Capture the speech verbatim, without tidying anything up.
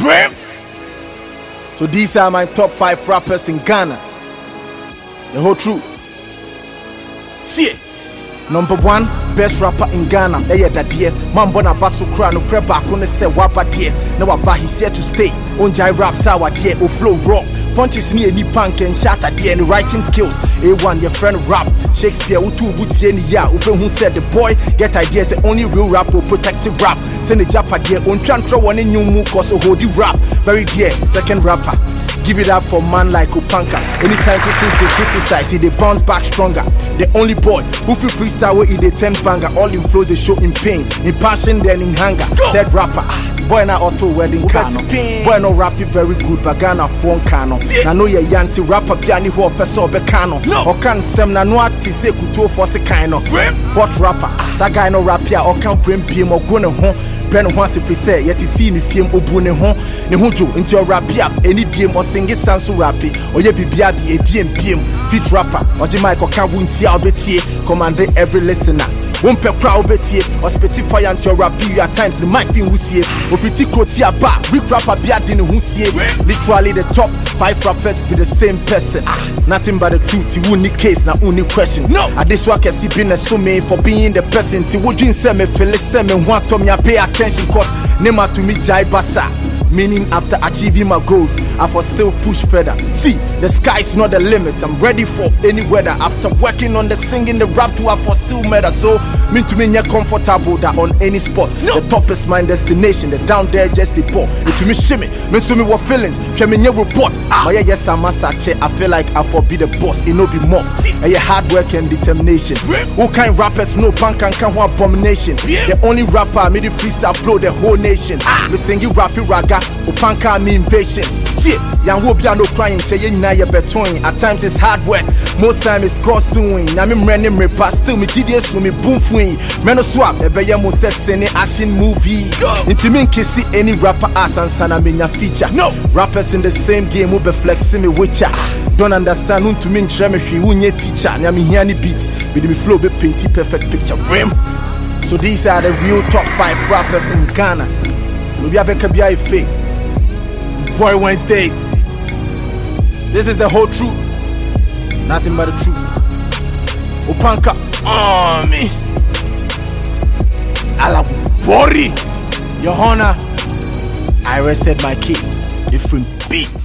Grim. So these are my top five rappers in Ghana. The whole truth. See, number one, best rapper in Ghana. Eye dadie, mambo na basu kra no kre baako ne se waba die. Na waba he's here to stay. Onjai raps our die, o flow raw. Punches ni any punk and shatter die and writing skills. A one your friend rap. Shakespeare utu buti any ya. Upe who said the boy get ideas. The only real rap will protective rap. Send the japa die. On try one in new mu cause so hold the rap. Very dear, second rapper. Give it up for man like Opanka. Anytime critics they criticize, see they bounce back stronger. The only boy who feel freestyle with the ten banger. All in flow they show in pains, in passion then in hunger. Third rapper, boy na auto wedding cano. Boy no rap it very good, but Ghana phone cano. Na no ye yanti rapper piani ho peso be cano. Or can sem na no ati se kuto for se kaino. Fourth rapper, sa guy no rap ya or can bring pm or go ne ho. Brand once if we say yet it in film obu ne ho. Ne hojo into your rap ya any D M or sing it sansu rappi. Or ye be biabi a D M P M fit rapper. Or Jamaica can win tia betie. Commanding every listener. One per crowd betie. Or specify and your rap at times the mic thing we see. Or fifty quotia ba. Weak rapper biadin who see. Literally the top five rappers be the same person. Nothing but the truth. You won't need case, not only questions. No. At this work I see been a summary for being the person. Ti would you say me feel listen me want to me pay attention cause nema to me jai basa. Meaning after achieving my goals, I for still push further. See, the sky's not the limit. I'm ready for any weather. After working on the singing, the rap to I for still matter. So, mean to me, you're comfortable that on any spot. No. The top is my destination. The down there just the ball. It to me shimmy. Mean to me what feelings. Can me your report. Ah. My yes, I'm a sache. I feel like I for be the boss. It no be more. And your hard work and determination. Who kind rappers no punk and can one abomination. Yeah. The only rapper made the freestyle blow the whole nation. Ah. Me sing you rap raga. Opanka me invasion. See, young will be no crying, chaying na your between. At times it's hard work, most time it's cost doing. I'm in random repass, still me G D S for me boom fwing. Meno swap, a beya mo set any action movie. Into me kissy any rapper ass and sana minya feature. No rappers in the same game will be flexing me with ya. Don't understand who to me treme she unye teacher. Nyami hiani beat, with me flow be painty perfect picture brim. So these are the real top five rappers in Ghana. Lubia Beka Bia fake. Boy Wednesdays. This is the whole truth. Nothing but the truth. Opanka Army. Alabori. Your Honor, I rested my case. Different beat.